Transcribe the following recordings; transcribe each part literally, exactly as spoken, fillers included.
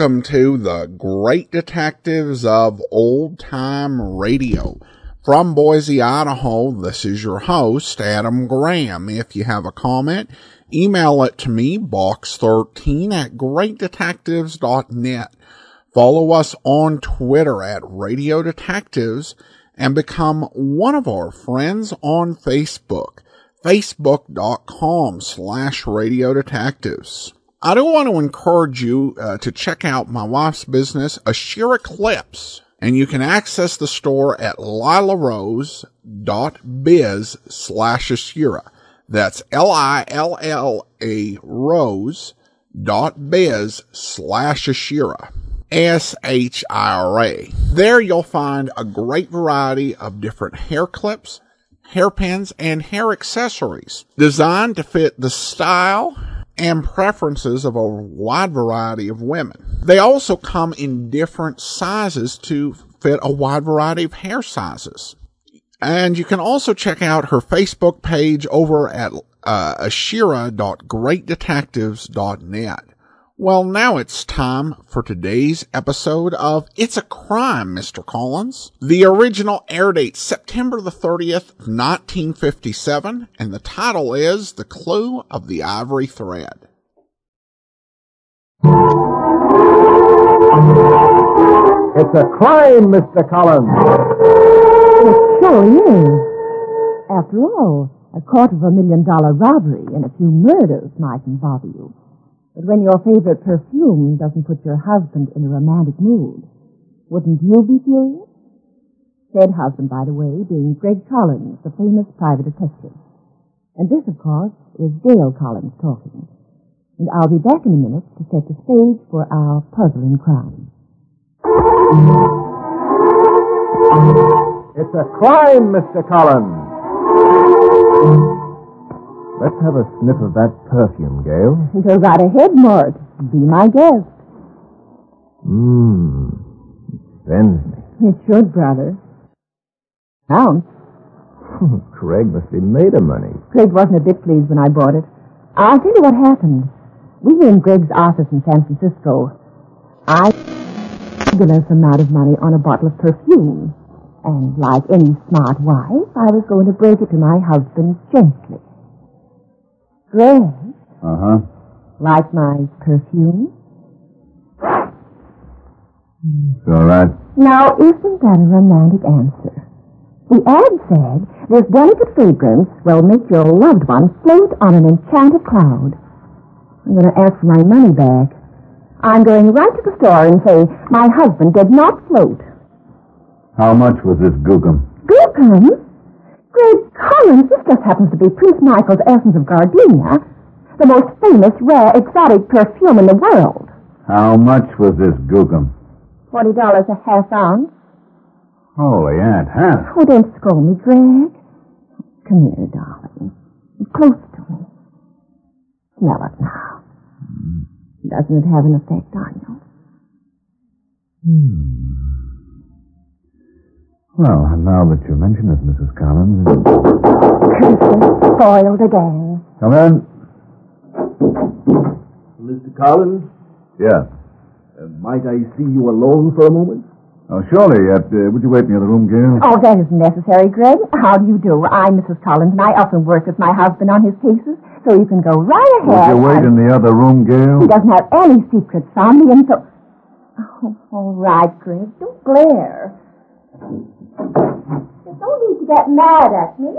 Welcome to the Great Detectives of Old Time Radio. From Boise, Idaho, this is your host, Adam Graham. If you have a comment, email it to me, box thirteen at great detectives dot net. Follow us on Twitter at Radio Detectives and become one of our friends on Facebook, facebook.com slash Radio Detectives. I do want to encourage you uh, to check out my wife's business, Ashira Clips, and you can access the store at lilarose dot biz slash Ashira. That's L I L L A rose dot biz slash Ashira. S H I R A. There you'll find a great variety of different hair clips, hairpins, and hair accessories designed to fit the style and preferences of a wide variety of women. They also come in different sizes to fit a wide variety of hair sizes. And you can also check out her Facebook page over at uh, ashira dot great detectives dot net. Well, now it's time for today's episode of It's a Crime, Mister Collins. The original air date, September the thirtieth, nineteen fifty-seven, and the title is The Clue of the Ivory Thread. It's a crime, Mister Collins. It sure is. After all, a quarter of a million dollar robbery and a few murders mightn't bother you. But when your favorite perfume doesn't put your husband in a romantic mood, wouldn't you be furious? Said husband, by the way, being Greg Collins, the famous private detective. And this, of course, is Gail Collins talking. And I'll be back in a minute to set the stage for our puzzling crime. It's a crime, Mister Collins. Let's have a sniff of that perfume, Gail. Go right ahead, Mort. Be my guest. Mmm. Sends me. It should, brother. Ounce. Craig must be made of money. Greg wasn't a bit pleased when I bought it. I'll tell you what happened. We were in Greg's office in San Francisco. I a regular amount of money on a bottle of perfume. And like any smart wife, I was going to break it to my husband gently. Greg? Uh-huh. Like my perfume? It's all right. Now, isn't that a romantic answer? The ad said, this delicate fragrance will make your loved one float on an enchanted cloud. I'm going to ask for my money back. I'm going right to the store and say, my husband did not float. How much was this gookum? Gookum? Greg Collins, this just happens to be Prince Michael's Essence of Gardenia, the most famous, rare, exotic perfume in the world. How much was this gookum? Forty dollars a half ounce. Holy Aunt Hannah. Oh, don't scold me, Greg. Come here, darling. Close to me. Smell it now. Mm. Doesn't it have an effect on you? Hmm. Well, now that you mention it, Missus Collins... Curses spoiled again. Come in. Mister Collins? Yeah. Uh, might I see you alone for a moment? Oh, surely. Uh, uh, would you wait in the other room, Gail? Oh, that isn't necessary, Greg. How do you do? I'm Missus Collins, and I often work with my husband on his cases, so you can go right ahead. Would you wait and... in the other room, Gail? He doesn't have any secrets on me, and so... Oh, all right, Greg. Don't glare. You don't need to get mad at me.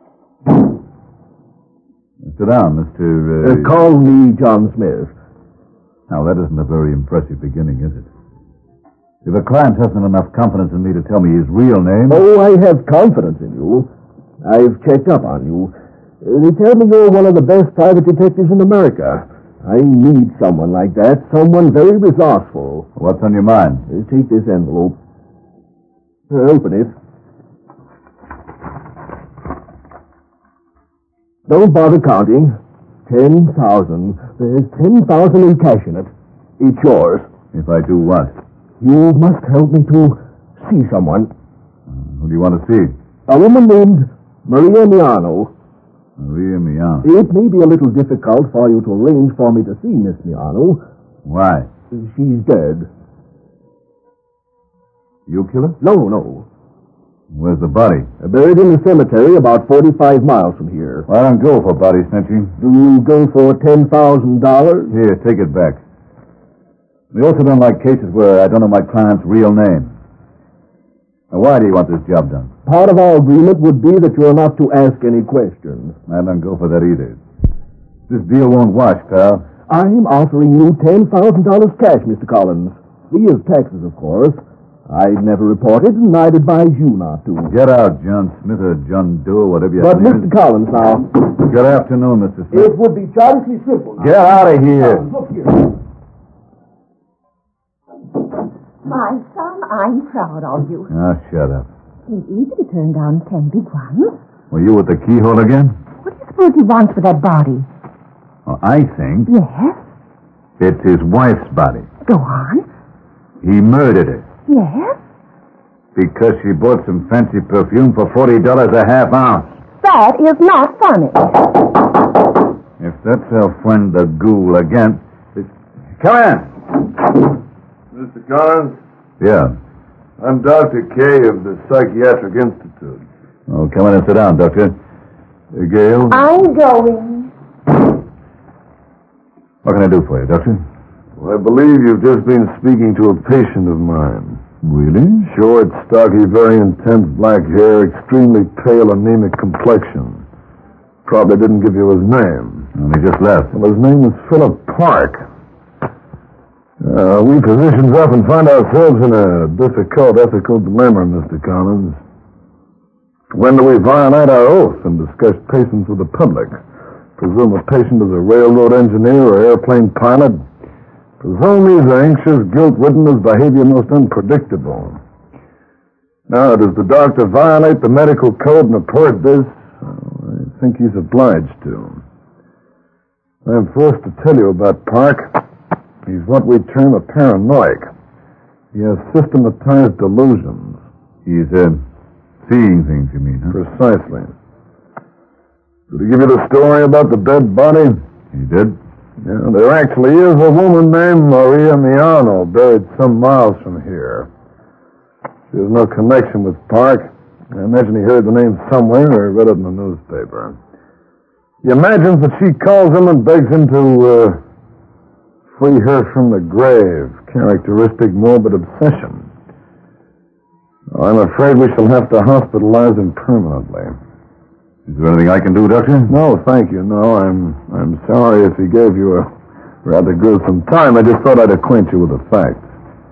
Sit down, Mister Uh... Uh, call me John Smith. Now, that isn't a very impressive beginning, is it? If a client hasn't enough confidence in me to tell me his real name... Oh, I have confidence in you. I've checked up on you. Uh, they tell me you're one of the best private detectives in America. I need someone like that, someone very resourceful. What's on your mind? Uh, take this envelope. Uh, open it. Don't bother counting. Ten thousand. There's ten thousand in cash in it. It's yours. If I do what? You must help me to see someone. Uh, who do you want to see? A woman named Maria Miano. Maria Miano. It may be a little difficult for you to arrange for me to see Miss Miano. Why? She's dead. You kill her? No, no. Where's the body? Buried in the cemetery about forty-five miles from here. I don't go for body snatching. Do you go for ten thousand dollars? Here, take it back. We also don't like cases where I don't know my client's real name. Now, why do you want this job done? Part of our agreement would be that you're not to ask any questions. I don't go for that either. This deal won't wash, pal. I'm offering you ten thousand dollars cash, Mister Collins. Free of taxes, of course. I've never reported, and I'd advise you not to. Get out, John Smith or John Doe, whatever you But, name Mister is. Collins, now... Good afternoon, Mister Smith. It would be childishly simple. Get out of here. Collins, look here. My son, I'm proud of you. Ah, shut up. It's easy to turn down ten big ones. Were you at the keyhole again? What do you suppose he wants with that body? Well, I think Yes? it's his wife's body. Go on. He murdered her Yes? because she bought some fancy perfume for forty dollars a half ounce. That is not funny. If that's our friend the ghoul again... It... Come in. Mister Collins, Yeah. I'm Doctor Kay of the Psychiatric Institute. Oh, come in and sit down, Doctor. Uh, Gail? I'm going. What can I do for you, Doctor? Well, I believe you've just been speaking to a patient of mine. Really? Short, stocky, very intense black hair, extremely pale, anemic complexion. Probably didn't give you his name. Well, he just left. Well, his name is Philip Park. Uh, we physicians often find ourselves in a difficult ethical dilemma, Mister Collins. When do we violate our oath and discuss patients with the public? Presume a patient is a railroad engineer or airplane pilot? Presume he's anxious, guilt-ridden, his behavior most unpredictable. Now, does the doctor violate the medical code and report this? Oh, I think he's obliged to. I'm forced to tell you about Park. He's what we term a paranoic. He has systematized delusions. He's, uh, seeing things, you mean, huh? Precisely. Did he give you the story about the dead body? He did? Yeah, there actually is a woman named Maria Miano buried some miles from here. She has no connection with Park. I imagine he heard the name somewhere or read it in the newspaper. He imagines that she calls him and begs him to uh, free her from the grave. Characteristic morbid obsession. I'm afraid we shall have to hospitalize him permanently. Is there anything I can do, Doctor? No, thank you. No, I'm I'm sorry if he gave you a rather gruesome time. I just thought I'd acquaint you with the facts.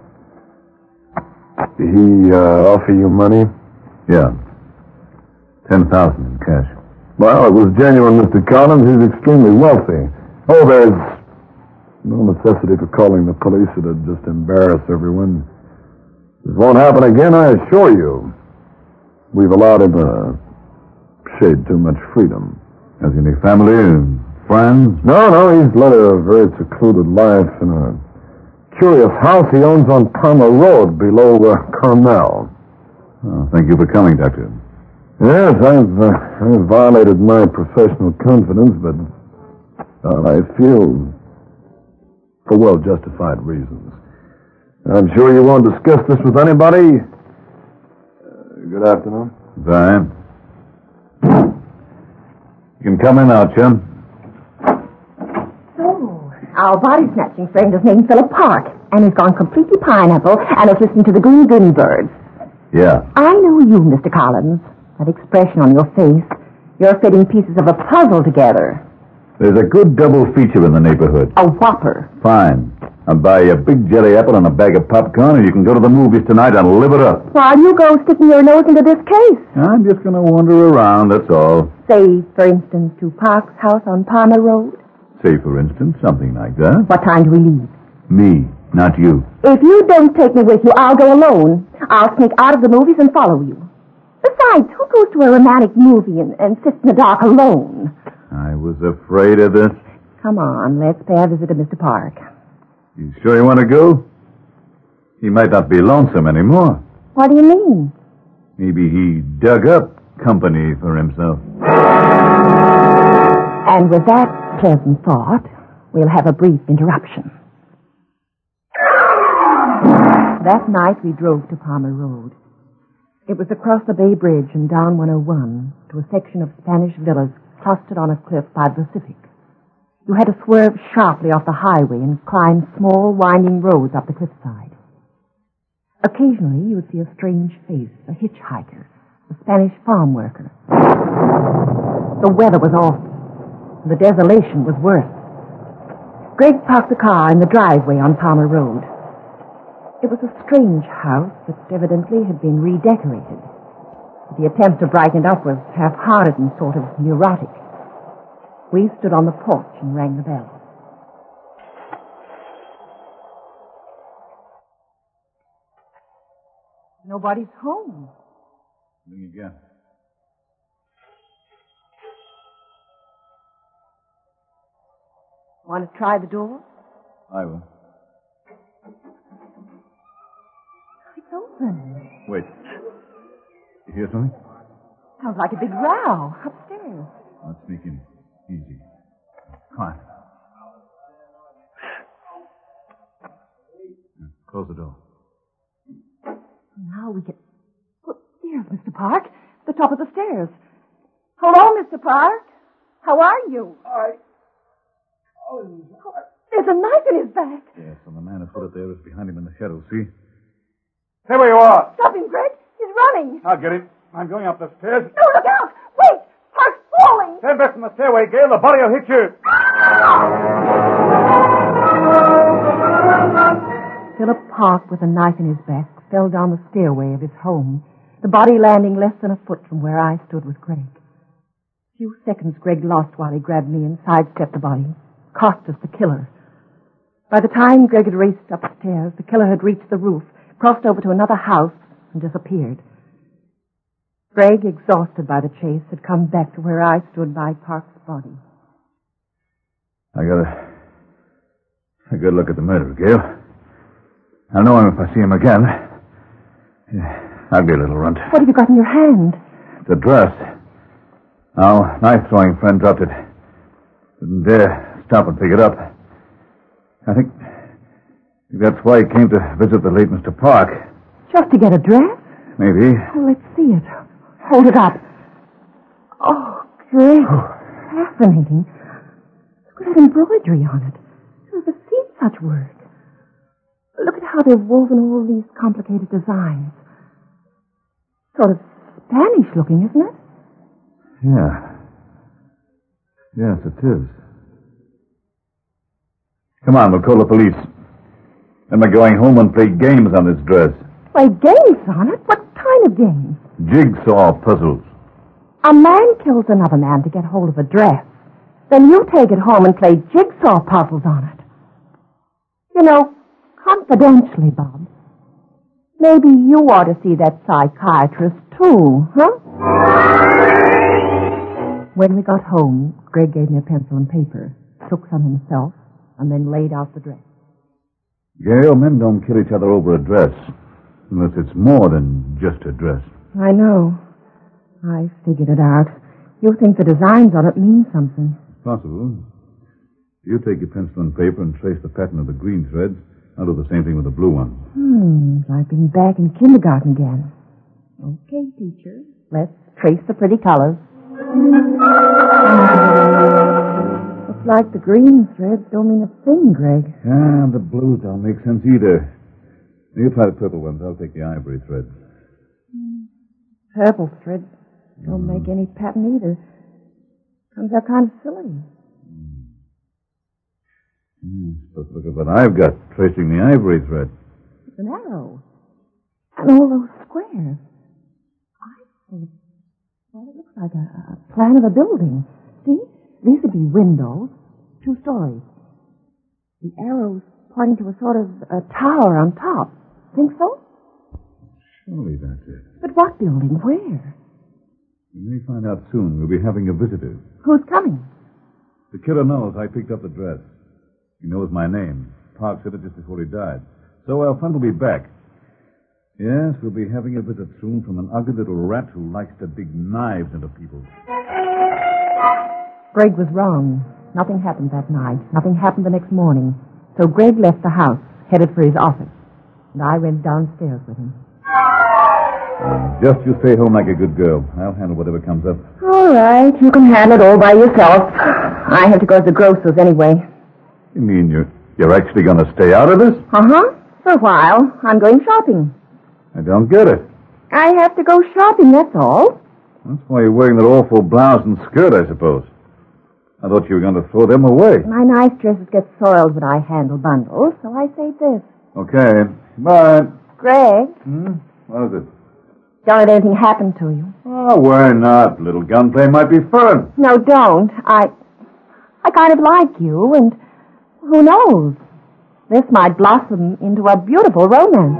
Did he uh, offer you money? Yeah. Ten thousand in cash. Well, it was genuine, Mister Collins. He's extremely wealthy. Oh, there's no necessity for calling the police. It'd just embarrass everyone. This won't happen again, I assure you. We've allowed him a shade too much freedom. Has he any family and friends? No, no, he's led a very secluded life in a curious house he owns on Palmer Road below uh, Carmel. Oh, thank you for coming, Doctor. Yes, I've, uh, I've violated my professional confidence, but uh, I feel for well-justified reasons. I'm sure you won't discuss this with anybody. Uh, good afternoon. Bye. You can come in now, chum. So, our body snatching friend is named Philip Park, and has gone completely pineapple and is listening to the Green Goody Birds. Yeah. I know you, Mister Collins. That expression on your face. You're fitting pieces of a puzzle together. There's a good double feature in the neighborhood. A whopper. Fine. I'll buy you a big jelly apple and a bag of popcorn, and you can go to the movies tonight and live it up. While you go sticking your nose into this case. I'm just going to wander around, that's all. Say, for instance, to Park's house on Palmer Road. Say, for instance, something like that. What time do we leave? Me, not you. If you don't take me with you, I'll go alone. I'll sneak out of the movies and follow you. Besides, who goes to a romantic movie and, and sits in the dark alone? I was afraid of this. Come on, let's pay a visit to Mister Park. You sure you want to go? He might not be lonesome anymore. What do you mean? Maybe he dug up company for himself. And with that pleasant thought, we'll have a brief interruption. That night we drove to Palmer Road. It was across the Bay Bridge and down one oh one to a section of Spanish villas clustered on a cliff by the Pacific. You had to swerve sharply off the highway and climb small, winding roads up the cliffside. Occasionally, you would see a strange face, a hitchhiker, a Spanish farm worker. The weather was awful. The desolation was worse. Greg parked the car in the driveway on Palmer Road. It was a strange house that evidently had been redecorated. The attempt to brighten it up was half-hearted and sort of neurotic. We stood on the porch and rang the bell. Nobody's home. Ring again. Want to try the door? I will. It's open. Wait. You hear something? Sounds like a big row upstairs. Let's sneak in. Easy. Quiet. Close the door. Now we get... Oh, there's Mister Park, the top of the stairs. Hello, Mister Park. How are you? I... Oh, there's a knife in his back. Yes, and the man who put it there is behind him in the shadow, see? Stay where you are. Stop him, Greg. He's running. I'll get him. I'm going up the stairs. No, look out. Wait. Park's falling. Stand back from the stairway, Gail. The body will hit you. Philip Park, with a knife in his back, fell down the stairway of his home, the body landing less than a foot from where I stood with Greg. A few seconds Greg lost while he grabbed me and sidestepped the body. Cost us the killer. By the time Greg had raced upstairs, the killer had reached the roof, crossed over to another house, and disappeared. Greg, exhausted by the chase, had come back to where I stood by Park's body. I got a... a good look at the murderer, Gail. I'll know him if I see him again. Yeah, ugly little runt. What have you got in your hand? The dress. Our knife-throwing friend dropped it. Didn't dare stop and pick it up. I think that's why he came to visit the late Mister Park. Just to get a dress? Maybe. Oh, let's see it. Hold it up. Oh, great. Fascinating. Look at that embroidery on it. I've never seen such work. Look at how they've woven all these complicated designs. Sort of Spanish-looking, isn't it? Yeah. Yes, it is. Come on, we'll call the police. Then we're going home and play games on this dress. Play games on it? What kind of games? Jigsaw puzzles. A man kills another man to get hold of a dress. Then you take it home and play jigsaw puzzles on it. You know, confidentially, Bob, maybe you ought to see that psychiatrist, too, huh? When we got home, Greg gave me a pencil and paper, took some himself, and then laid out the dress. Gail, men don't kill each other over a dress, unless it's more than just a dress. I know. I figured it out. You think the designs on it mean something. Possible. You take your pencil and paper and trace the pattern of the green threads. I'll do the same thing with the blue one. Hmm, I've been back in kindergarten again. Okay, teacher. Let's trace the pretty colors. Looks like the green threads don't mean a thing, Greg. Yeah, the blues don't make sense either. You try the purple ones. I'll take the ivory threads. Purple threads don't mm. make any pattern either. Comes out kind of silly. Mm, but look at what I've got tracing the ivory thread. It's an arrow. And all those squares. I think, well, it looks like a, a plan of a building. See? These would be windows, two stories. The arrows pointing to a sort of a tower on top. Think so? Surely that's it. But what building? Where? We may find out soon. We'll be having a visitor. Who's coming? The killer knows I picked up the dress. He knows my name. Park said it just before he died. So our friend will be back. Yes, we'll be having a visit soon from an ugly little rat who likes to dig knives into people. Greg was wrong. Nothing happened that night. Nothing happened the next morning. So Greg left the house, headed for his office. and I went downstairs with him. Uh, just you stay home like a good girl. I'll handle whatever comes up. All right, you can handle it all by yourself. I have to go to the grocer's anyway. You mean you're, you're actually going to stay out of this? Uh-huh. For a while. I'm going shopping. I don't get it. I have to go shopping, that's all. That's why you're wearing that awful blouse and skirt, I suppose. I thought you were going to throw them away. My nice dresses get soiled when I handle bundles, so I say this. Okay. Bye. Greg, Hmm? What is it? don't let anything happen to you. Oh, why not? Little gunplay might be fun. No, don't. I... I kind of like you, and who knows? This might blossom into a beautiful romance.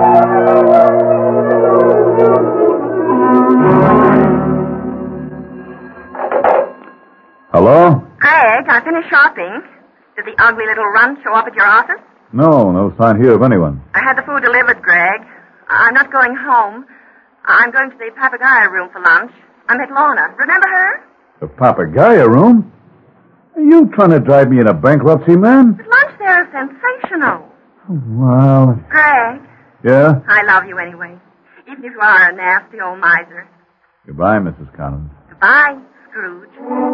Hello? Greg, I finished shopping. Did the ugly little runt show up at your office? No, no sign here of anyone. I had the food delivered, Greg. I'm not going home. I'm going to the Papagayo room for lunch. I met Lorna. Remember her? The Papagayo room? Are you trying to drive me in a bankruptcy, man? At lunch there is sensational. Well... Greg, Yeah? I love you anyway. Even if you are a nasty old miser. Goodbye, Missus Collins. Goodbye, Scrooge.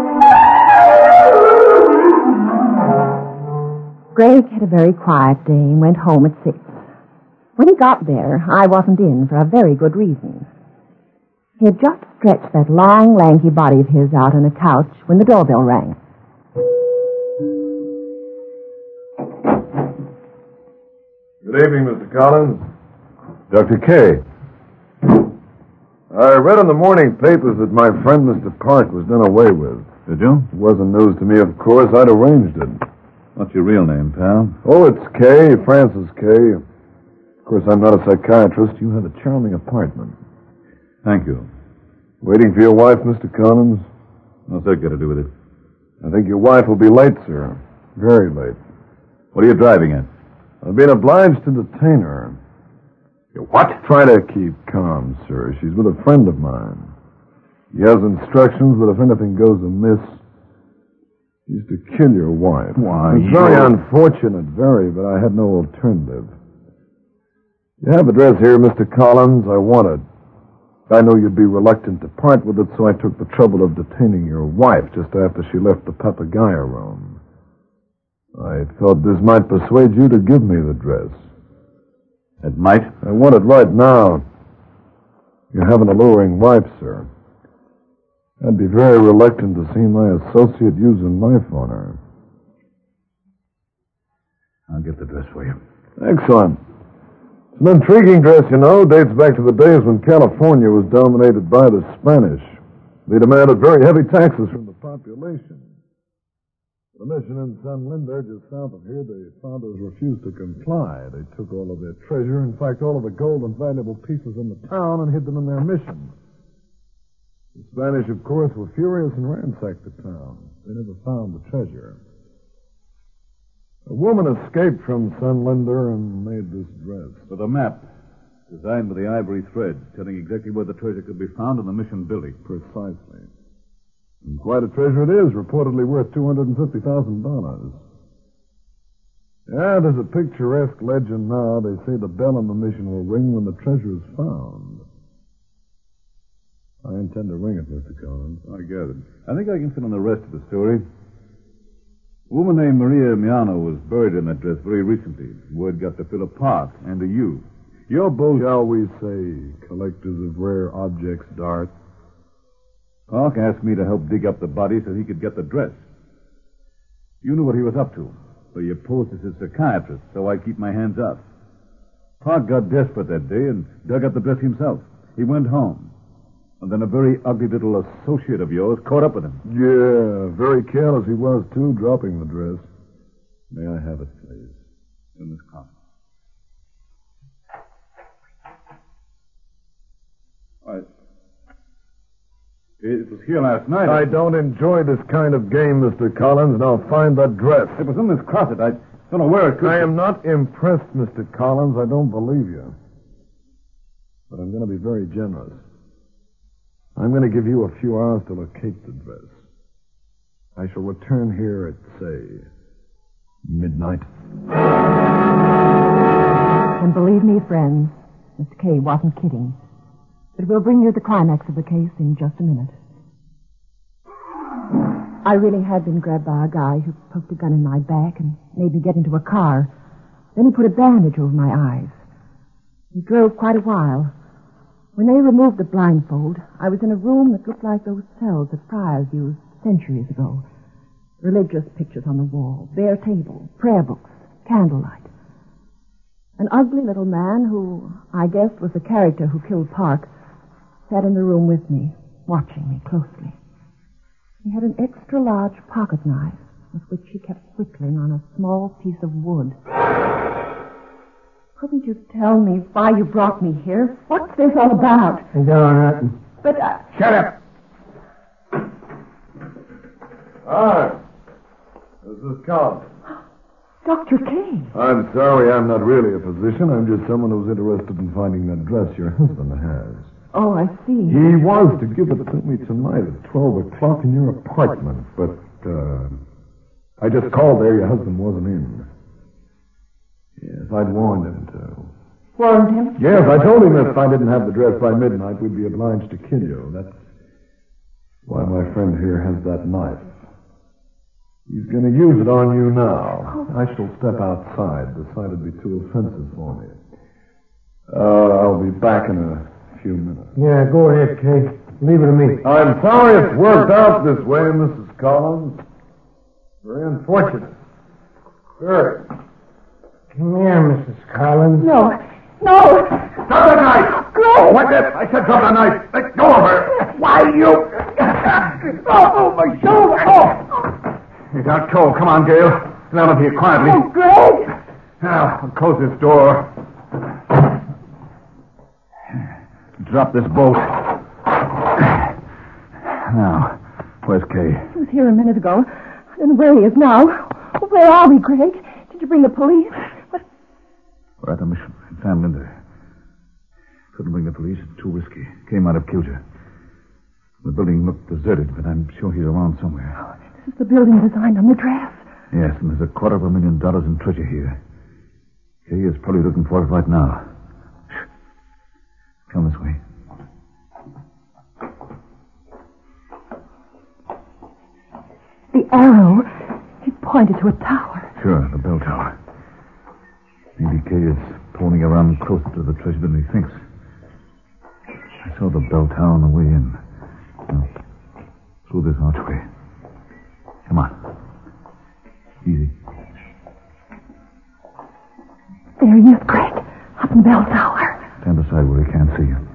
Greg had a very quiet day and went home at six. When he got there, I wasn't in for a very good reason. He had just stretched that long, lanky body of his out on a couch when the doorbell rang. Good evening, Mister Collins. Doctor K. I read in the morning papers that my friend Mister Park was done away with. Did you? It wasn't news to me, of course. I'd arranged it. What's your real name, pal? Oh, it's Kay, Francis Kay. Of course, I'm not a psychiatrist. You have a charming apartment. Thank you. Waiting for your wife, Mister Collins? What's that got to do with it? I think your wife will be late, sir. Very late. What are you driving at? I've been obliged to detain her. You what? Try to keep calm, sir. She's with a friend of mine. He has instructions that if anything goes amiss, he's to kill your wife. Why, It's very you- unfortunate, very, but I had no alternative. You have the dress here, Mister Collins. I want it. I know you'd be reluctant to part with it, so I took the trouble of detaining your wife just after she left the Papagayo room. I thought this might persuade you to give me the dress. It might. I want it right now. You have an alluring wife, sir. I'd be very reluctant to see my associate use a knife on her. I'll get the dress for you. Excellent. It's an intriguing dress, you know. Dates back to the days when California was dominated by the Spanish. They demanded very heavy taxes from the population. The mission in San Linda, just south of here, the founders refused to comply. They took all of their treasure, in fact, all of the gold and valuable pieces in the town, and hid them in their mission. The Spanish, of course, were furious and ransacked the town. They never found the treasure. A woman escaped from San Linda and made this dress. With a map, designed with the ivory thread, telling exactly where the treasure could be found in the mission building. Precisely. And quite a treasure it is, reportedly worth two hundred fifty thousand dollars. Yeah, there's a picturesque legend now. They say the bell in the mission will ring when the treasure is found. I intend to ring it, Mister Collins. I gathered. I think I can fill in the rest of the story. A woman named Maria Miano was buried in that dress very recently. Word got to Philip Park and to you. You're both... Shall we say collectors of rare objects, Dart? Park asked me to help dig up the body so he could get the dress. You knew what he was up to, so you posed as his psychiatrist, so I keep my hands up. Park got desperate that day and dug up the dress himself. He went home. And then a very ugly little associate of yours caught up with him. Yeah, very careless he was, too, dropping the dress. May I have it, please? In this closet. All right. It was here last night. I don't enjoy this kind of game, Mister Collins. Now find that dress. It was in this closet. I don't know where it could I be. am not impressed, Mister Collins. I don't believe you. But I'm going to be very generous. I'm going to give you a few hours to locate the dress. I shall return here at, say, midnight. And believe me, friends, Mister Kay wasn't kidding. But we'll bring you the climax of the case in just a minute. I really had been grabbed by a guy who poked a gun in my back and made me get into a car. Then he put a bandage over my eyes. We drove quite a while. When they removed the blindfold, I was in a room that looked like those cells that friars used centuries ago. Religious pictures on the wall, bare table, prayer books, candlelight. An ugly little man who, I guessed, was the character who killed Park, sat in the room with me, watching me closely. He had an extra-large pocket knife with which he kept whittling on a small piece of wood. Couldn't you tell me why you brought me here? What's this all about? I don't know nothing. But, uh... Shut up! Hi. This is Collins. Doctor Kay. I'm sorry I'm not really a physician. I'm just someone who's interested in finding that dress your husband has. Oh, I see. He was to give it to me tonight at twelve o'clock in your apartment, but, uh, I just called there. Your husband wasn't in. Yes, I'd warned him to. Warned him? Yes, I told him if I didn't have the dress by midnight, we'd be obliged to kill you. That's why my friend here has that knife. He's going to use it on you now. Oh. I shall step outside. The sight would be too offensive for me. Uh, I'll be back in a few minutes. Yeah, go ahead, Kay. Leave it to me. I'm sorry it's worked out this way, Missus Collins. Very unfortunate. Very. Come here, Missus Collins. No. No. Drop the knife! Greg! What that? I said drop the knife. Let go of her. Why, you... Oh, my shoulder. Oh. He's out cold. Come on, Gail. Sit down up here quietly. Oh, Greg! Now, I'll close this door. Drop this bolt. Now, where's Kay? He was here a minute ago. I don't know where he is now. Where are we, Greg? Did you bring the police? What? We're at the mission in San Linda. Couldn't bring the police. Too risky. Kay might have killed you. The building looked deserted, but I'm sure he's around somewhere. This is the building designed on the dress. Yes, and there's a quarter of a million dollars in treasure here. Kay is probably looking for it right now. Shh. Come this way. The arrow. He pointed to a tower. Sure, the bell tower. Maybe Kay is pulling around closer to the treasure than he thinks. I saw the bell tower on the way in. Now, through this archway. Come on. Easy. There he is, Greg. Up in the bell tower. Stand aside where he can't see you.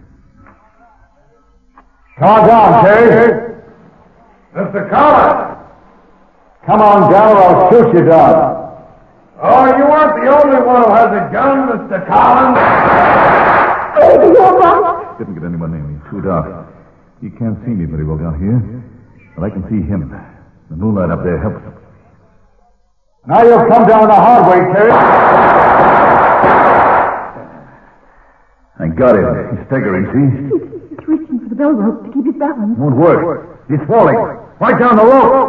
Calm down, Kay. Mister Collins. Come on down or I'll shoot you down. Oh, you aren't the only one who has a gun, Mister Collins. Didn't get anyone near me. Too dark. He can't see me very well down here, but I can see him. The moonlight up there helps. Now you'll come down the hard way, Kay. I got him. He's staggering, see? He's reaching for the bell rope to keep his balance. Won't work. He's falling. Right down the rope.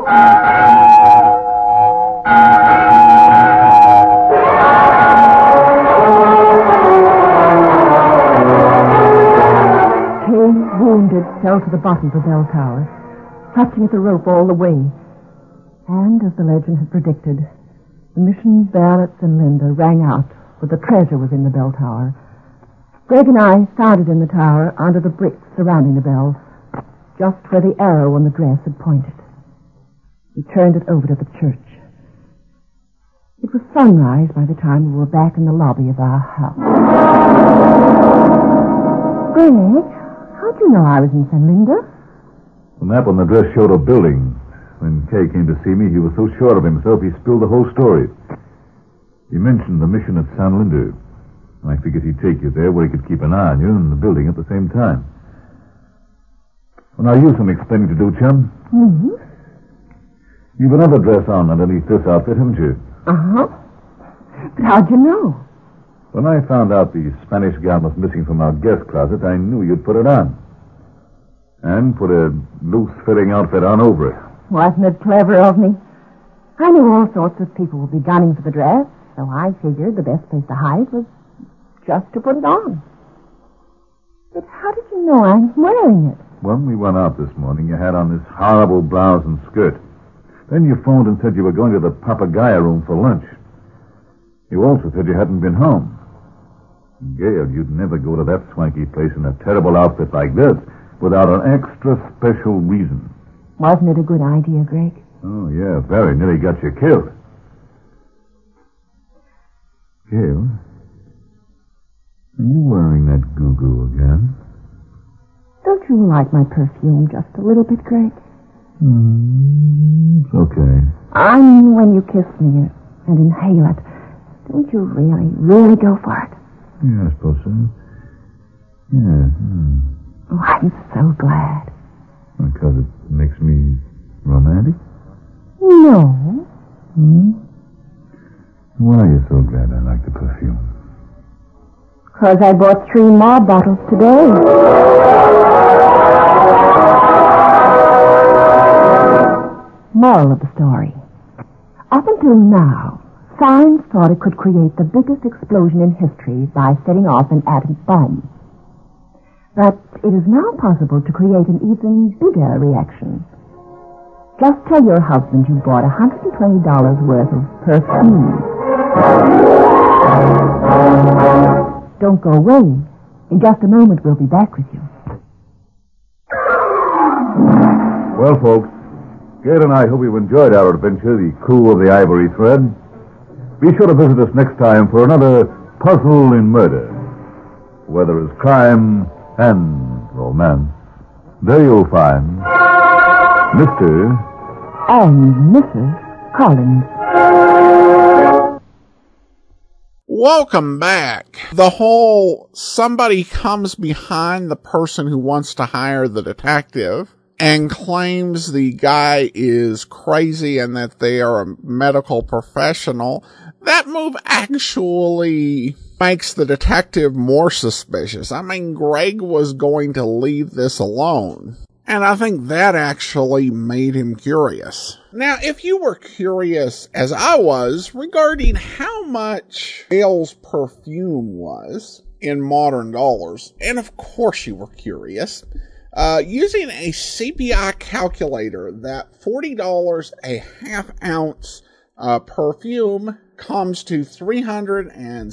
Kay, wounded, fell to the bottom of the bell tower, clutching at the rope all the way. And, as the legend had predicted, the mission bell at San Linda rang out, for the treasure was in the bell tower. Greg and I started in the tower under the bricks surrounding the bell, just where the arrow on the dress had pointed. We turned it over to the church. It was sunrise by the time we were back in the lobby of our house. Greg, how'd you know I was in San Linda? The map on the dress showed a building. When Kay came to see me, he was so sure of himself he spilled the whole story. He mentioned the mission at San Linda. I figured he'd take you there where he could keep an eye on you and the building at the same time. Well, now, you've some explaining to do, chum. Mm-hmm. You've another dress on underneath this outfit, haven't you? Uh-huh. But how'd you know? When I found out the Spanish gown was missing from our guest closet, I knew you'd put it on. And put a loose-fitting outfit on over it. Wasn't it clever of me? I knew all sorts of people would be gunning for the dress, so I figured the best place to hide was just to put it on. But how did you know I'm wearing it? When we went out this morning, you had on this horrible blouse and skirt. Then you phoned and said you were going to the Papagayo room for lunch. You also said you hadn't been home. Gail, you'd never go to that swanky place in a terrible outfit like this without an extra special reason. Wasn't it a good idea, Greg? Oh, yeah, very. Nearly got you killed. Gail, are you wearing that goo-goo again? Don't you like my perfume just a little bit, Greg? Mm, it's okay. I mean, when you kiss me and inhale it, don't you really, really go for it? Yeah, I suppose so. Yeah. Hmm. Oh, I'm so glad. Because it makes me romantic? No. Hmm? Why are you so glad I like the perfume? Because I bought three more bottles today. Moral of the story. Up until now, science thought it could create the biggest explosion in history by setting off an atom bomb. But it is now possible to create an even bigger reaction. Just tell your husband you bought one hundred twenty dollars worth of perfume. Don't go away. In just a moment, we'll be back with you. Well, folks, Gail and I hope you've enjoyed our adventure, The Coup of the Ivory Thread. Be sure to visit us next time for another puzzle in murder. Where there is crime and romance, there you'll find Mister And Missus Collins. Welcome back. The whole somebody comes behind the person who wants to hire the detective and claims the guy is crazy and that they are a medical professional. That move actually makes the detective more suspicious. I mean, Greg was going to leave this alone. And I think that actually made him curious. Now, if you were curious, as I was, regarding how much Gail's perfume was in modern dollars, and of course you were curious, uh, using a C P I calculator, that forty dollars a half ounce uh, perfume comes to three hundred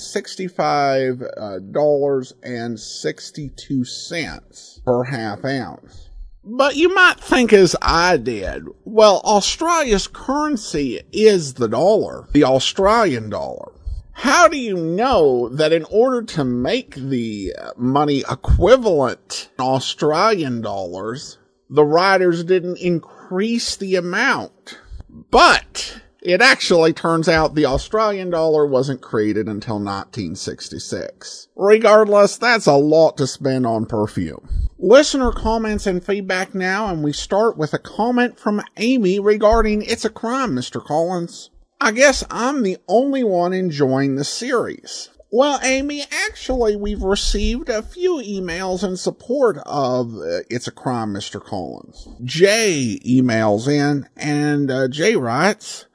sixty-five dollars and sixty-two cents per half ounce. But you might think as I did, well, Australia's currency is the dollar, the Australian dollar. How do you know that in order to make the money equivalent in Australian dollars, the writers didn't increase the amount? But it actually turns out the Australian dollar wasn't created until nineteen sixty-six. Regardless, that's a lot to spend on perfume. Listener comments and feedback now, and we start with a comment from Amy regarding It's a Crime, Mister Collins. I guess I'm the only one enjoying the series. Well, Amy, actually, we've received a few emails in support of uh, It's a Crime, Mister Collins. Jay emails in, and uh, Jay writes,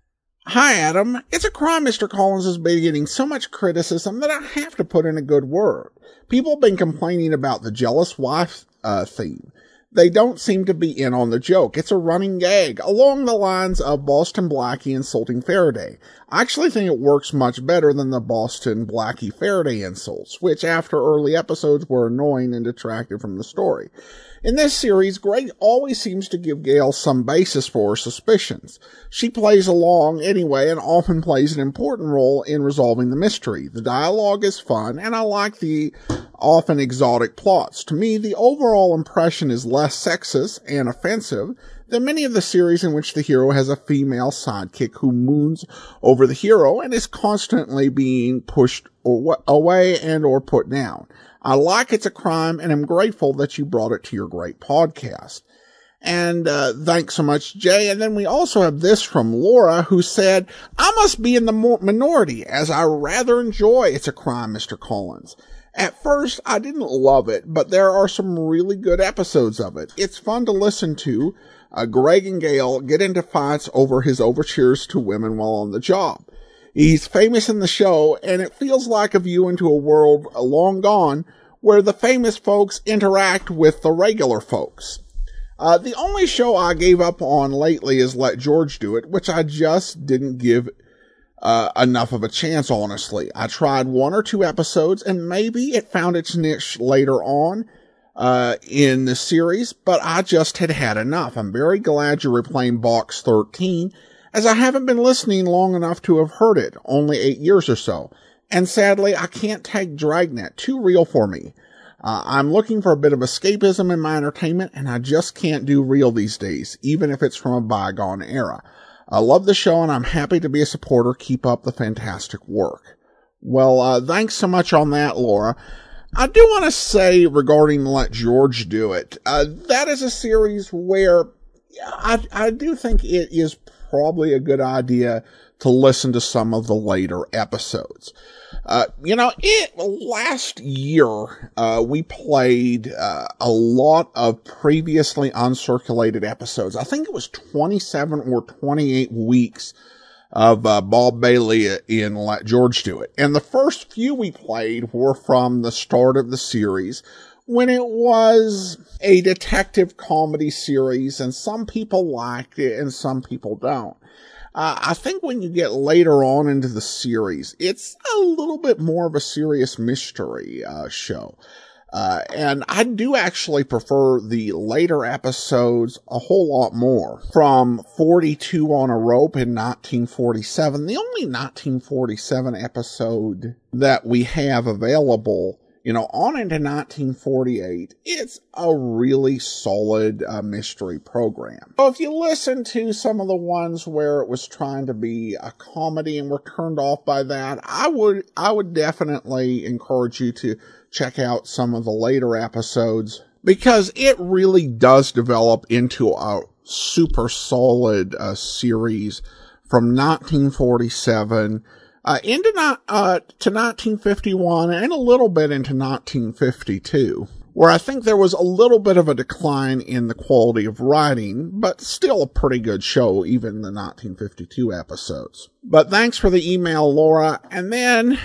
Hi, Adam. It's a Crime, Mister Collins has been getting so much criticism that I have to put in a good word. People have been complaining about the jealous wife uh, theme. They don't seem to be in on the joke. It's a running gag, along the lines of Boston Blackie insulting Faraday. I actually think it works much better than the Boston Blackie Faraday insults, which after early episodes were annoying and detracted from the story. In this series, Greg always seems to give Gail some basis for her suspicions. She plays along anyway and often plays an important role in resolving the mystery. The dialogue is fun, and I like the often exotic plots. To me, the overall impression is less sexist and offensive than many of the series in which the hero has a female sidekick who moons over the hero and is constantly being pushed away and or put down. I like It's a Crime, and I'm grateful that you brought it to your great podcast. And uh, thanks so much, Jay. And then we also have this from Laura, who said, I must be in the minority, as I rather enjoy It's a Crime, Mister Collins. At first, I didn't love it, but there are some really good episodes of it. It's fun to listen to uh, Greg and Gail get into fights over his overtures to women while on the job. He's famous in the show, and it feels like a view into a world long gone where the famous folks interact with the regular folks. Uh, the only show I gave up on lately is Let George Do It, which I just didn't give uh, enough of a chance, honestly. I tried one or two episodes, and maybe it found its niche later on uh, in the series, but I just had had enough. I'm very glad you're replaying Box thirteen, as I haven't been listening long enough to have heard it, only eight years or so. And sadly, I can't take Dragnet, too real for me. Uh, I'm looking for a bit of escapism in my entertainment, and I just can't do real these days, even if it's from a bygone era. I love the show, and I'm happy to be a supporter. Keep up the fantastic work. Well, uh, thanks so much on that, Laura. I do want to say regarding Let George Do It, uh, that is a series where I, I do think it is probably a good idea to listen to some of the later episodes. Uh, you know, it, last year, uh, we played, uh, a lot of previously uncirculated episodes. I think it was twenty-seven or twenty-eight weeks of, uh, Bob Bailey in Let George Do It. And the first few we played were from the start of the series, when it was a detective comedy series, and some people liked it and some people don't. Uh, I think when you get later on into the series, it's a little bit more of a serious mystery uh, show. Uh, and I do actually prefer the later episodes a whole lot more. From forty-two on a Rope in nineteen forty-seven, the only nineteen forty-seven episode that we have available, you know, on into nineteen forty-eight, it's a really solid uh, mystery program. So if you listen to some of the ones where it was trying to be a comedy and were turned off by that, I would, I would definitely encourage you to check out some of the later episodes, because it really does develop into a super solid uh, series from nineteen forty-seven Uh, into not, uh, to nineteen fifty-one and a little bit into nineteen fifty-two, where I think there was a little bit of a decline in the quality of writing, but still a pretty good show, even the nineteen fifty-two episodes. But thanks for the email, Laura. And then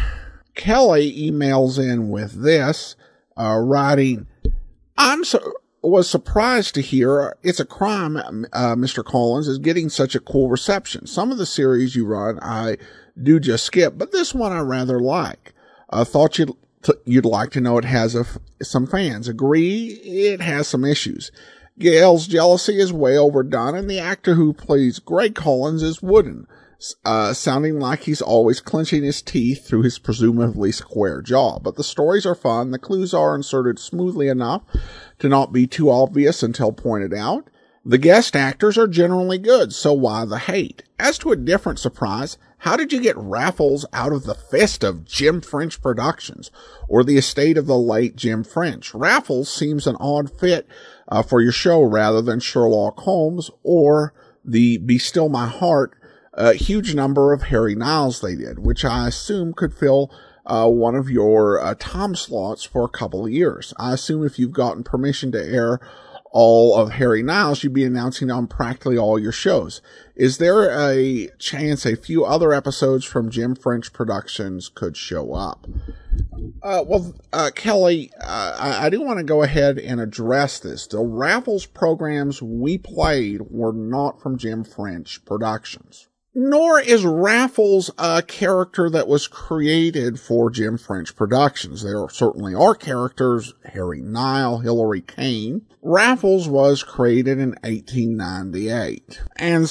Kelly emails in with this, uh, writing, I'm so, was surprised to hear It's a Crime, uh, Mister Collins, is getting such a cool reception. Some of the series you run, I do just skip, but this one I rather like. I thought you'd, t- you'd like to know it has a f- some fans. Agree, it has some issues. Gail's jealousy is way overdone, and the actor who plays Greg Collins is wooden, uh, sounding like he's always clenching his teeth through his presumably square jaw. But the stories are fun, the clues are inserted smoothly enough to not be too obvious until pointed out. The guest actors are generally good, so why the hate? As to a different surprise, how did you get Raffles out of the fist of Jim French Productions, or the estate of the late Jim French? Raffles seems an odd fit uh, for your show rather than Sherlock Holmes or the Be Still My Heart uh, huge number of Harry Niles they did, which I assume could fill uh, one of your uh, time slots for a couple of years. I assume if you've gotten permission to air all of Harry Niles, you'd be announcing on practically all your shows. Is there a chance a few other episodes from Jim French Productions could show up? Uh, well, uh, Kelly, uh, I, I do want to go ahead and address this. The Raffles programs we played were not from Jim French Productions. Nor is Raffles a character that was created for Jim French Productions. There certainly are characters, Harry Nile, Hilary Kane. Raffles was created in eighteen ninety-eight. And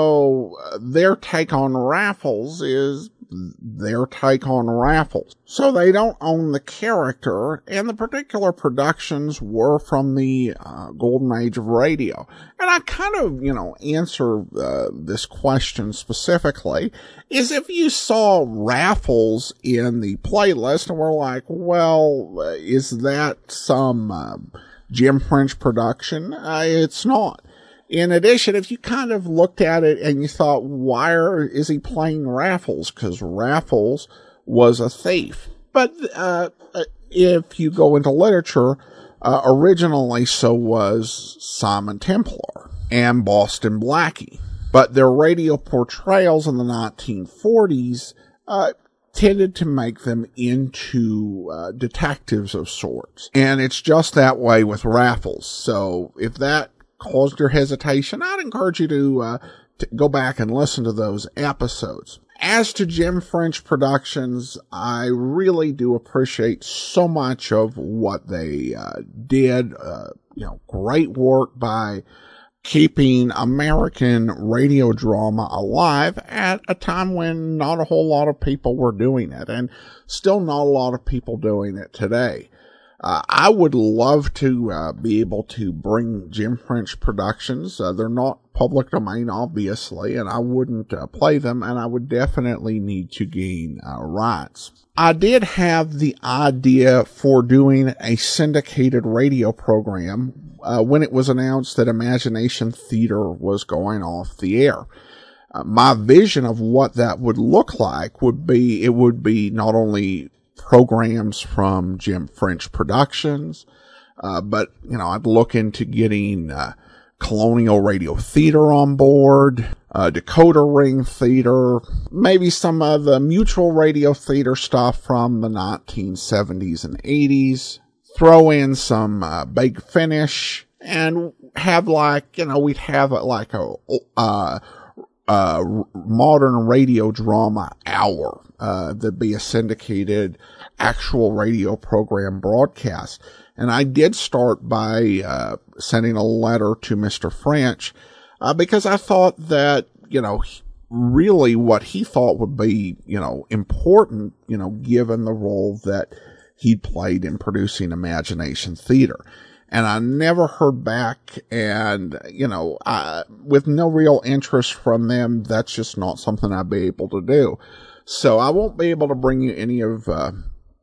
so uh, their take on Raffles is their take on Raffles. So they don't own the character, and the particular productions were from the uh, golden age of radio. And I kind of, you know, answer uh, this question specifically is if you saw Raffles in the playlist and were like, well, uh, is that some uh, Jim French production? Uh, it's not. In addition, if you kind of looked at it and you thought, why are, is he playing Raffles? Because Raffles was a thief. But uh, if you go into literature, uh, originally so was Simon Templar and Boston Blackie. But their radio portrayals in the nineteen forties uh, tended to make them into uh, detectives of sorts. And it's just that way with Raffles. So if that caused your hesitation, I'd encourage you to, uh, to go back and listen to those episodes. As to Jim French Productions, I really do appreciate so much of what they uh, did. Uh, you know, great work by keeping American radio drama alive at a time when not a whole lot of people were doing it, and still not a lot of people doing it today. Uh, I would love to uh, be able to bring Jim French Productions. Uh, they're not public domain, obviously, and I wouldn't uh, play them, and I would definitely need to gain uh, rights. I did have the idea for doing a syndicated radio program uh, when it was announced that Imagination Theater was going off the air. Uh, my vision of what that would look like would be, it would be not only programs from Jim French Productions, uh, but, you know, I'd look into getting, uh, Colonial Radio Theater on board, uh, Dakota Ring Theater, maybe some of the Mutual Radio Theater stuff from the nineteen seventies and eighties, throw in some, uh, Big Finish, and have like, you know, we'd have like a, uh, uh, modern radio drama hour. Uh, there'd be a syndicated actual radio program broadcast. And I did start by, uh, sending a letter to Mister French, uh, because I thought that, you know, really what he thought would be, you know, important, you know, given the role that he'd played in producing Imagination Theater. And I never heard back, and, you know, I, with no real interest from them, that's just not something I'd be able to do. So I won't be able to bring you any of, uh,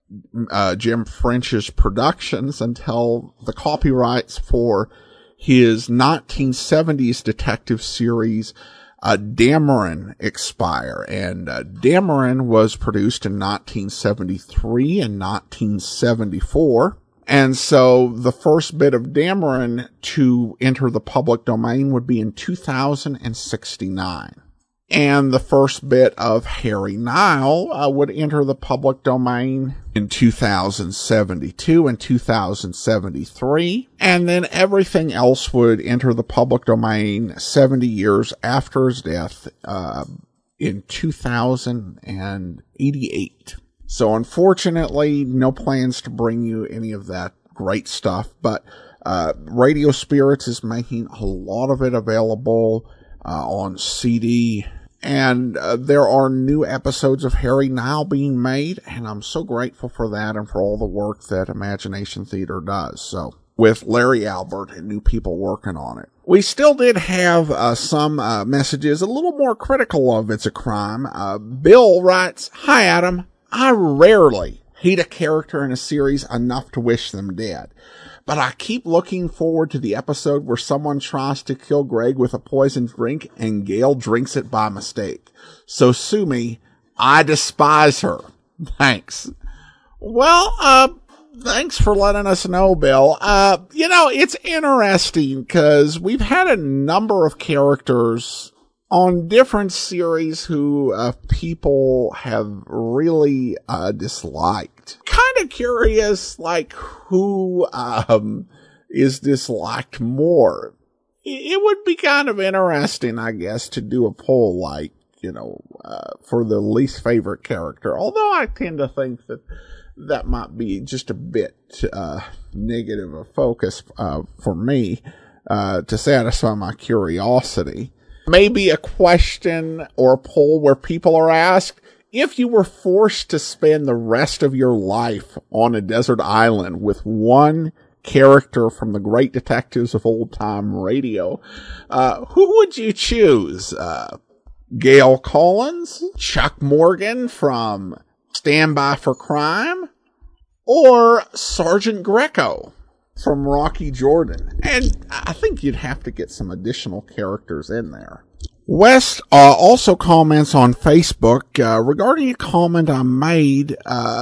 uh, Jim French's productions until the copyrights for his nineteen seventies detective series, uh, Dameron expire. And, uh, Dameron was produced in nineteen seventy-three and nineteen seventy-four. And so the first bit of Dameron to enter the public domain would be in two thousand sixty-nine. And the first bit of Harry Nile uh, would enter the public domain in two thousand seventy-two and two thousand seventy-three. And then everything else would enter the public domain seventy years after his death uh, in two thousand eighty-eight. So unfortunately, no plans to bring you any of that great stuff, but uh, Radio Spirits is making a lot of it available uh, on C D, and uh, there are new episodes of Harry Nile being made, and I'm so grateful for that and for all the work that Imagination Theater does. So, with Larry Albert and new people working on it. We still did have uh, some uh, messages a little more critical of It's a Crime. Uh, Bill writes, "Hi Adam, I rarely hate a character in a series enough to wish them dead, but I keep looking forward to the episode where someone tries to kill Greg with a poisoned drink and Gail drinks it by mistake. So sue me, I despise her. Thanks." Well, uh, thanks for letting us know, Bill. Uh, you know, it's interesting because we've had a number of characters on different series who uh, people have really uh, disliked. Kind of curious, like, who um, is disliked more. It would be kind of interesting, I guess, to do a poll, like, you know, uh, for the least favorite character. Although I tend to think that that might be just a bit uh, negative of focus uh, for me uh, to satisfy my curiosity. Maybe a question or a poll where people are asked, if you were forced to spend the rest of your life on a desert island with one character from the great detectives of old time radio, uh, who would you choose? Uh, Gail Collins, Chuck Morgan from Stand By for Crime, or Sergeant Greco from Rocky Jordan? And I think you'd have to get some additional characters in there. Wes uh, also comments on Facebook uh, regarding a comment I made uh,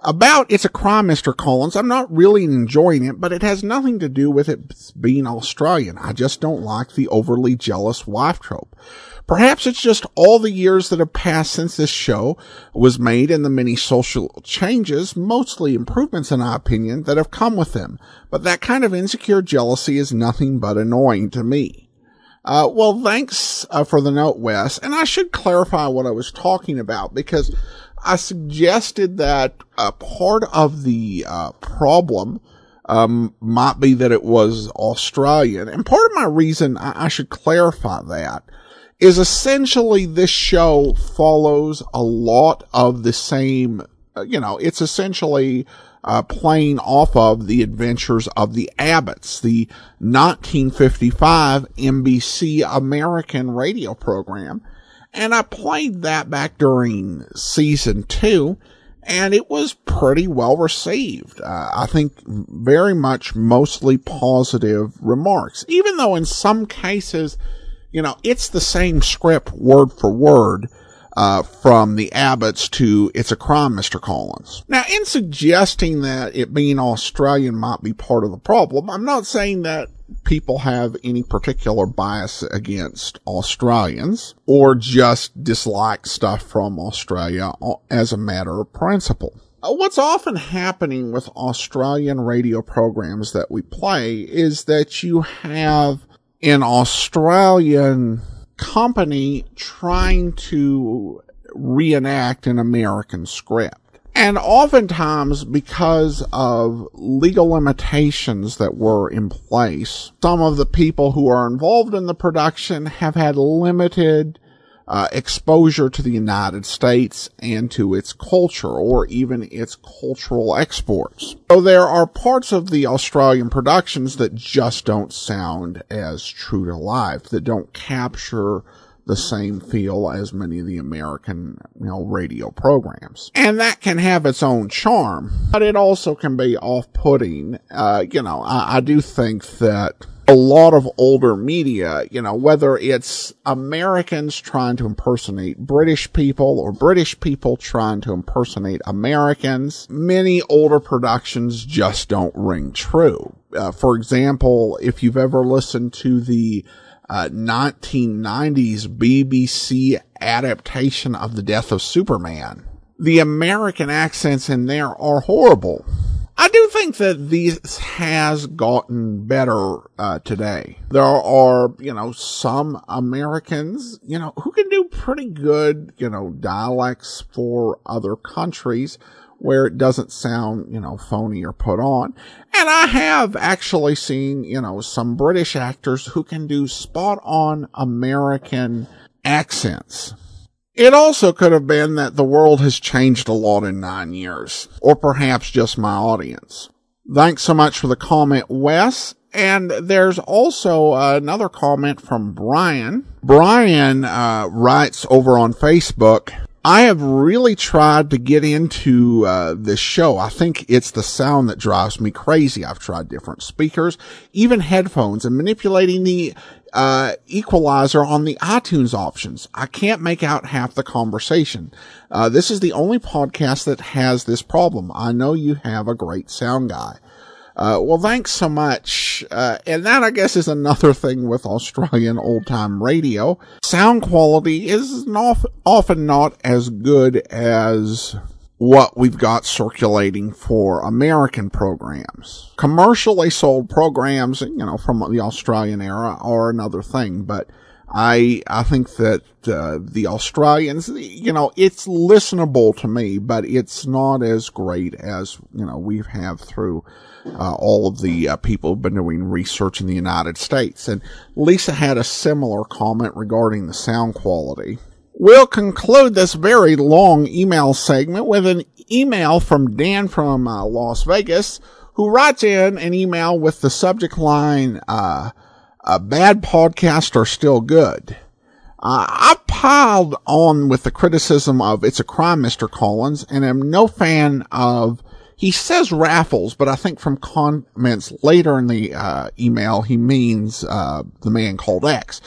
About It's a Crime, Mister Collins, I'm not really enjoying it, but it has nothing to do with it being Australian. I just don't like the overly jealous wife trope. Perhaps it's just all the years that have passed since this show was made and the many social changes, mostly improvements in my opinion, that have come with them. But that kind of insecure jealousy is nothing but annoying to me. Uh, well, thanks uh, for the note, Wes. And I should clarify what I was talking about, because I suggested that uh, part of the uh, problem um, might be that it was Australian. And part of my reason I, I should clarify that is essentially this show follows a lot of the same, uh, you know, it's essentially uh, playing off of the adventures of the Abbotts, the nineteen fifty-five N B C American radio program. And I played that back during season two, and it was pretty well received. Uh, I think very much mostly positive remarks, even though in some cases, you know, it's the same script word for word, uh, from the Abbotts to It's a Crime, Mister Collins. Now, in suggesting that it being Australian might be part of the problem, I'm not saying that people have any particular bias against Australians or just dislike stuff from Australia as a matter of principle. What's often happening with Australian radio programs that we play is that you have an Australian company trying to reenact an American script. And oftentimes, because of legal limitations that were in place, some of the people who are involved in the production have had limited uh, exposure to the United States and to its culture, or even its cultural exports. So there are parts of the Australian productions that just don't sound as true to life, that don't capture the same feel as many of the American, you know, radio programs. And that can have its own charm, but it also can be off-putting. Uh, you know, I, I do think that a lot of older media, you know, whether it's Americans trying to impersonate British people or British people trying to impersonate Americans, many older productions just don't ring true. Uh, for example, if you've ever listened to the Uh, nineteen nineties B B C adaptation of The Death of Superman, the American accents in there are horrible. I do think that this has gotten better uh, today. There are, you know, some Americans, you know, who can do pretty good, you know, dialects for other countries where it doesn't sound, you know, phony or put on. And I have actually seen, you know, some British actors who can do spot on American accents. It also could have been that the world has changed a lot in nine years, or perhaps just my audience. Thanks so much for the comment, Wes. And there's also uh, another comment from Brian. Brian uh, writes over on Facebook, I have really tried to get into uh, this show. I think it's the sound that drives me crazy. I've tried different speakers, even headphones, and manipulating the uh equalizer on the iTunes options. I can't make out half the conversation. Uh this is the only podcast that has this problem. I know you have a great sound guy. Uh, well, thanks so much. Uh, and that, I guess, is another thing with Australian old-time radio. Sound quality is not, often not as good as what we've got circulating for American programs. Commercially sold programs, you know, from the Australian era are another thing, but I, I think that, uh, the Australians, you know, it's listenable to me, but it's not as great as, you know, we have through, uh, all of the, uh, people who've been doing research in the United States. And Lisa had a similar comment regarding the sound quality. We'll conclude this very long email segment with an email from Dan from, uh, Las Vegas, who writes in an email with the subject line, uh, A bad podcast are still good. Uh, I piled on with the criticism of It's a Crime, Mister Collins, and am no fan of, he says Raffles, but I think from comments later in the uh, email he means uh, the man called X.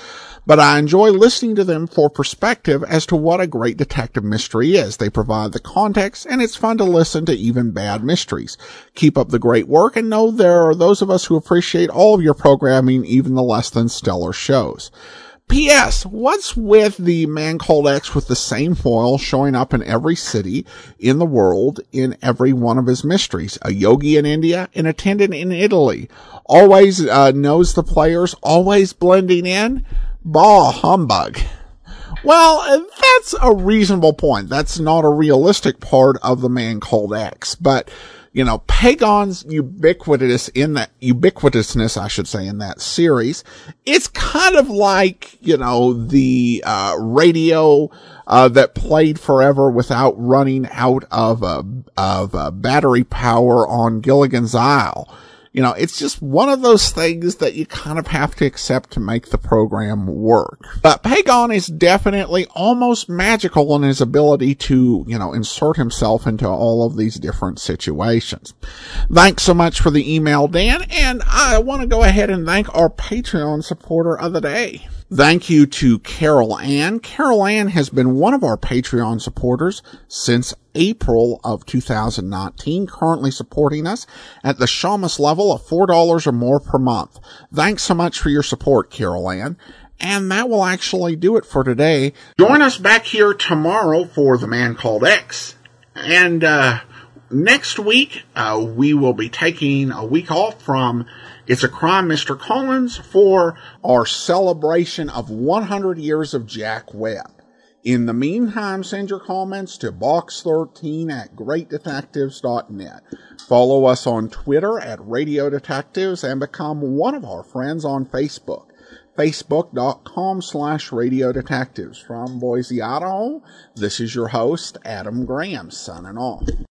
but I enjoy listening to them for perspective as to what a great detective mystery is. They provide the context, and it's fun to listen to even bad mysteries. Keep up the great work, and know there are those of us who appreciate all of your programming, even the less than stellar shows. P S. What's with the man called X with the same foil showing up in every city in the world in every one of his mysteries? A yogi in India, an attendant in Italy. Always uh, knows the players, always blending in. Bah, humbug. Well, that's a reasonable point. That's not a realistic part of the man called X, but you know, Pagon's ubiquitous in that, ubiquitousness, I should say, in that series, it's kind of like, you know, the, uh, radio, uh, that played forever without running out of, uh, of, uh, battery power on Gilligan's Isle. You know, it's just one of those things that you kind of have to accept to make the program work. But Pagon is definitely almost magical in his ability to, you know, insert himself into all of these different situations. Thanks so much for the email, Dan, and I want to go ahead and thank our Patreon supporter of the day. Thank you to Carol Ann. Carol Ann has been one of our Patreon supporters since April of two thousand nineteen, currently supporting us at the Shamus level of four dollars or more per month. Thanks so much for your support, Carol Ann. And that will actually do it for today. Join us back here tomorrow for The Man Called X. And uh next week, uh we will be taking a week off from It's a Crime, Mister Collins, for our celebration of one hundred years of Jack Webb. In the meantime, send your comments to box thirteen at great detectives dot net. Follow us on Twitter at Radio Detectives and become one of our friends on Facebook. Facebook.com slash Radio Detectives. From Boise, Idaho, this is your host, Adam Graham, signing off.